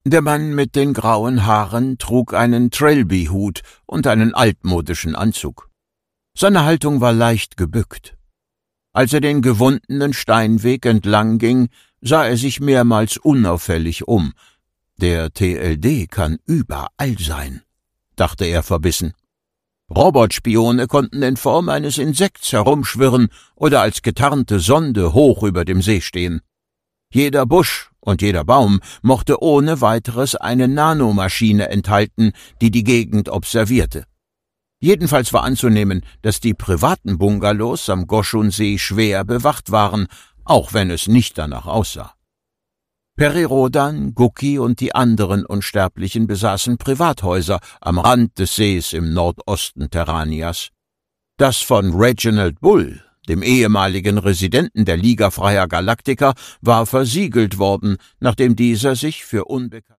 Der Mann mit den grauen Haaren trug einen Trilby-Hut und einen altmodischen Anzug. Seine Haltung war leicht gebückt. Als er den gewundenen Steinweg entlang ging, sah er sich mehrmals unauffällig um. Der TLD kann überall sein, dachte er verbissen. Robotspione konnten in Form eines Insekts herumschwirren oder als getarnte Sonde hoch über dem See stehen. Jeder Busch und jeder Baum mochte ohne weiteres eine Nanomaschine enthalten, die die Gegend observierte. Jedenfalls war anzunehmen, dass die privaten Bungalows am Goschunsee schwer bewacht waren, auch wenn es nicht danach aussah. Peri Rodan, Guki und die anderen Unsterblichen besaßen Privathäuser am Rand des Sees im Nordosten Terranias. Das von Reginald Bull, dem ehemaligen Residenten der Liga Freier Galaktiker, war versiegelt worden, nachdem dieser sich für unbekannt